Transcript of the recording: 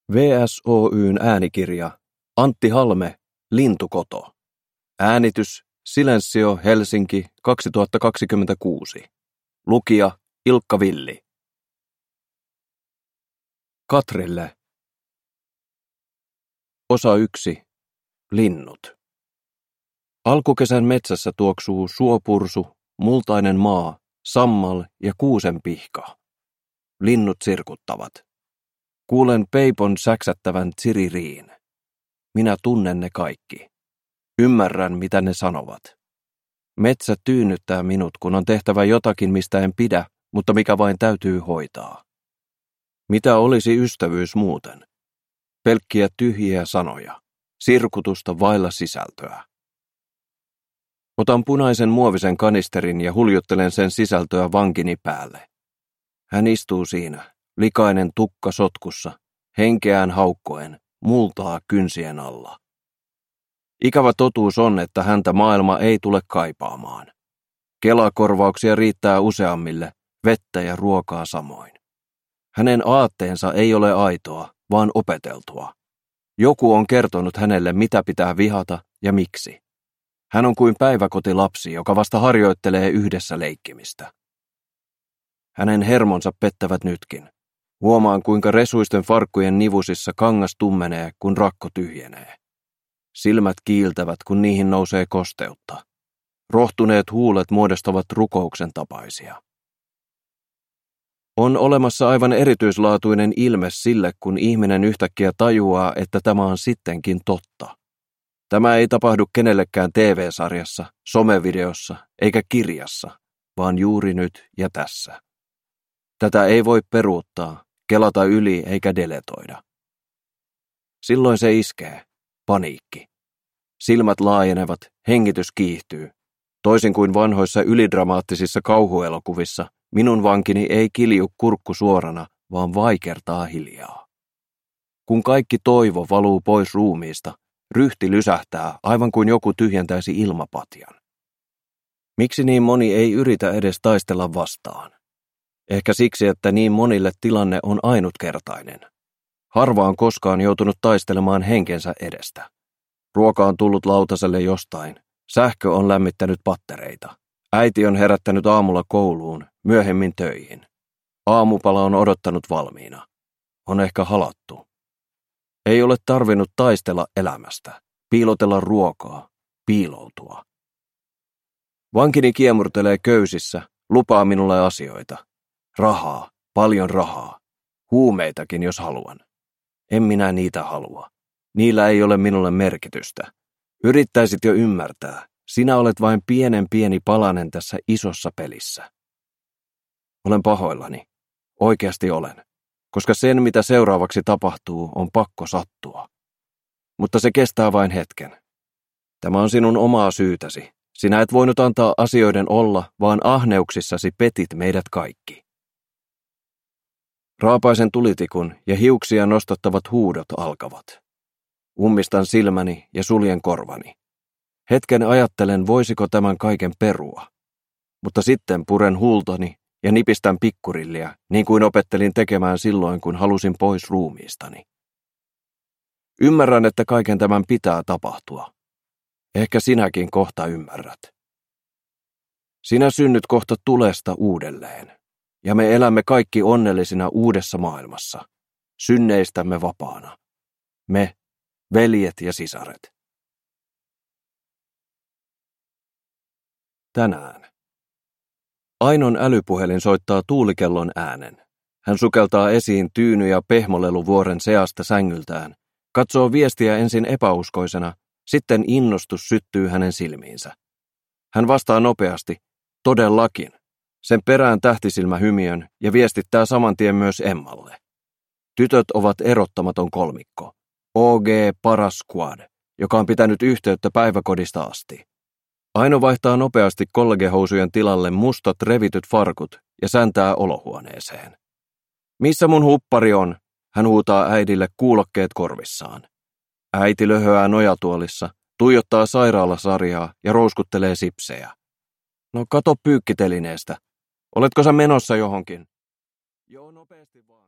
VSOY:n äänikirja Antti Halme, Lintukoto. Äänitys Silensio Helsinki 2026. Lukija Ilkka Villi. Katrille. Osa 1. Linnut. Alkukesän metsässä tuoksuu suopursu, multainen maa, sammal ja kuusenpihka. Linnut sirkuttavat. Kuulen peipon säksättävän tsiririin. Minä tunnen ne kaikki. Ymmärrän, mitä ne sanovat. Metsä tyynnyttää minut, kun on tehtävä jotakin, mistä en pidä, mutta mikä vain täytyy hoitaa. Mitä olisi ystävyys muuten? Pelkkiä tyhjiä sanoja. Sirkutusta vailla sisältöä. Otan punaisen muovisen kanisterin ja huljuttelen sen sisältöä vankini päälle. Hän istuu siinä, likainen tukka sotkussa, henkeään haukkoen, multaa kynsien alla. Ikävä totuus on, että häntä maailma ei tule kaipaamaan. Kelakorvauksia riittää useammille, vettä ja ruokaa samoin. Hänen aatteensa ei ole aitoa, vaan opeteltua. Joku on kertonut hänelle, mitä pitää vihata ja miksi. Hän on kuin päiväkotilapsi, joka vasta harjoittelee yhdessä leikkimistä. Hänen hermonsa pettävät nytkin. Huomaan, kuinka resuisten farkkujen nivusissa kangas tummenee, kun rakko tyhjenee. Silmät kiiltävät, kun niihin nousee kosteutta. Rohtuneet huulet muodostavat rukouksen tapaisia. On olemassa aivan erityislaatuinen ilme sille, kun ihminen yhtäkkiä tajuaa, että tämä on sittenkin totta. Tämä ei tapahdu kenellekään TV-sarjassa, somevideossa eikä kirjassa, vaan juuri nyt ja tässä. Tätä ei voi peruuttaa, kelata yli eikä deletoida. Silloin se iskee. Paniikki. Silmät laajenevat, hengitys kiihtyy. Toisin kuin vanhoissa ylidramaattisissa kauhuelokuvissa, minun vankini ei kilju kurkku suorana, vaan vaikertaa hiljaa. Kun kaikki toivo valuu pois ruumiista, ryhti lysähtää aivan kuin joku tyhjentäisi ilmapatjan. Miksi niin moni ei yritä edes taistella vastaan? Ehkä siksi, että niin monille tilanne on ainutkertainen. Harva on koskaan joutunut taistelemaan henkensä edestä. Ruoka on tullut lautaselle jostain. Sähkö on lämmittänyt pattereita. Äiti on herättänyt aamulla kouluun, myöhemmin töihin. Aamupala on odottanut valmiina. On ehkä halattu. Ei ole tarvinnut taistella elämästä, piilotella ruokaa, piiloutua. Vankini kiemurtelee köysissä, lupaa minulle asioita. Rahaa, paljon rahaa. Huumeitakin, jos haluan. En minä niitä halua. Niillä ei ole minulle merkitystä. Yrittäisit jo ymmärtää. Sinä olet vain pieni palanen tässä isossa pelissä. Olen pahoillani. Oikeasti olen. Koska sen, mitä seuraavaksi tapahtuu, on pakko sattua. Mutta se kestää vain hetken. Tämä on sinun omaa syytäsi. Sinä et voinut antaa asioiden olla, vaan ahneuksissasi petit meidät kaikki. Raapaisen tulitikun ja hiuksia nostattavat huudot alkavat. Ummistan silmäni ja suljen korvani. Hetken ajattelen, voisiko tämän kaiken perua. Mutta sitten puren huultani ja nipistän pikkurillia, niin kuin opettelin tekemään silloin, kun halusin pois ruumiistani. Ymmärrän, että kaiken tämän pitää tapahtua. Ehkä sinäkin kohta ymmärrät. Sinä synnyt kohta tulesta uudelleen. Ja me elämme kaikki onnellisina uudessa maailmassa, synneistämme vapaana. Me, veljet ja sisaret. Tänään. Ainon älypuhelin soittaa tuulikellon äänen. Hän sukeltaa esiin tyyny- ja pehmoleluvuoren seasta sängyltään, katsoo viestiä ensin epäuskoisena, sitten innostus syttyy hänen silmiinsä. Hän vastaa nopeasti, todellakin. Sen perään tähtisilmähymiön ja viestittää saman tien myös Emmalle. Tytöt ovat erottamaton kolmikko. OG Paras Squad, joka on pitänyt yhteyttä päiväkodista asti. Aino vaihtaa nopeasti kollegehousujen tilalle mustat revityt farkut ja säntää olohuoneeseen. Missä mun huppari on? Hän huutaa äidille kuulokkeet korvissaan. Äiti löhöää nojatuolissa, tuijottaa sairaalasarjaa ja rouskuttelee sipsejä. No kato pyykkitelineestä. Oletko sä menossa johonkin? Joo, nopeasti vaan.